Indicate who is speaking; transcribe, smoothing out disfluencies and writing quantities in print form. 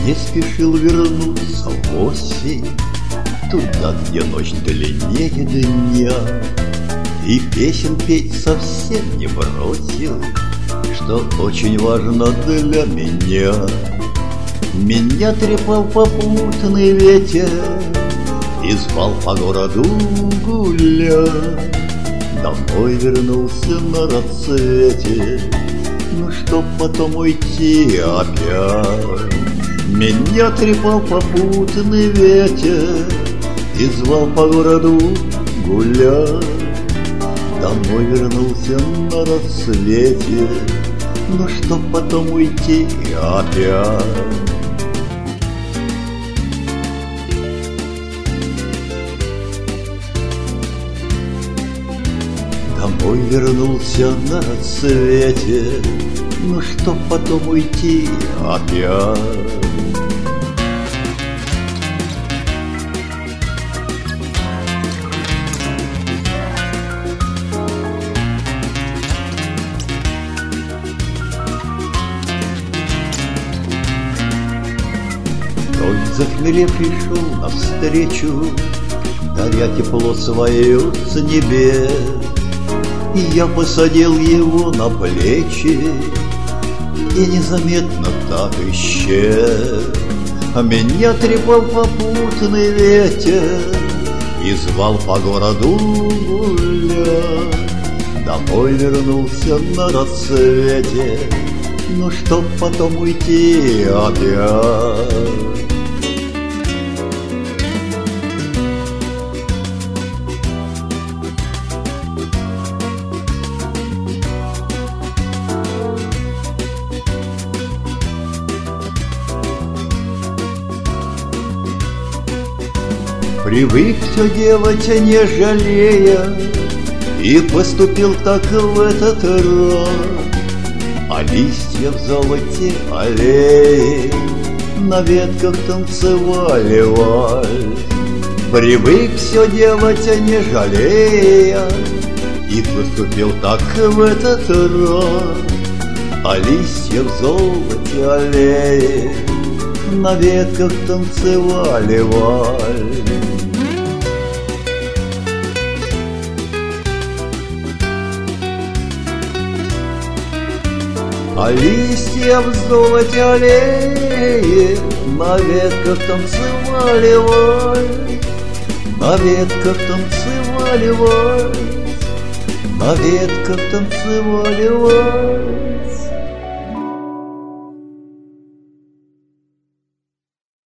Speaker 1: Не спешил вернуться в осень, туда, где ночь длиннее дня, и песен петь совсем не бросил, что очень важно для меня. Меня трепал попутный ветер и звал по городу гулять. Домой вернулся на рассвете, ну чтоб потом уйти опять. Меня трепал попутный ветер и звал по городу гулять. Домой вернулся на рассвете, ну чтоб потом уйти опять. Домой вернулся на рассвете, ну чтоб потом уйти опять. Захмелевший шел навстречу, даря тепло свое с небес. И я посадил его на плечи и незаметно так исчез. А меня трепал попутный ветер и звал по городу гулять. Домой вернулся на рассвете, ну чтоб потом уйти опять. Привык все делать, не жалея, и поступил так в этот раз. А листья в золоте аллеи на ветках танцевали вальс. Привык все делать, не жалея, и поступил так в этот раз. А листья в золоте аллеи на ветках танцевали вальс. А листья в золоте аллеи на ветках танцевали вальс. На ветках танцевали вальс. На ветках танцевали вальс.